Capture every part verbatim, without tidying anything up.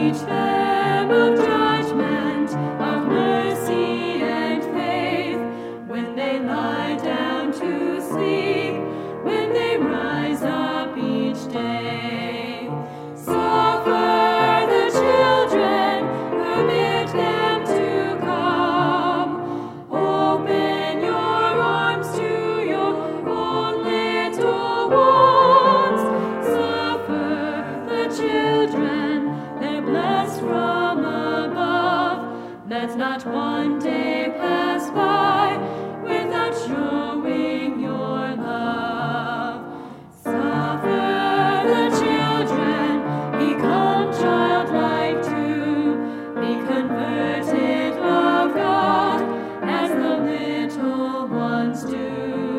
teach them of judgment, of mercy and faith, when they lie down to sleep, when they rise up each day. Suffer the children, permit them to come. Open your arms to your own little ones. Suffer the children, they're blessed from above. Let not one day pass by without showing your love. Suffer the children, become childlike too. Be converted, love God, as the little ones do.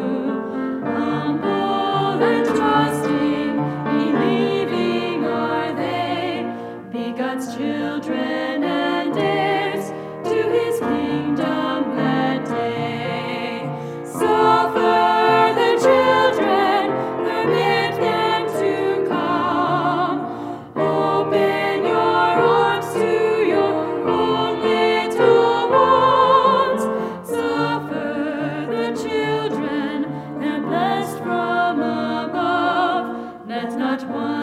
Humble and trusting, believing are they. Be God's children and heirs to his kingdom that day. Suffer the children, permit them to come. Open your arms to your own little ones. Suffer the children, they're blessed from above. Let not one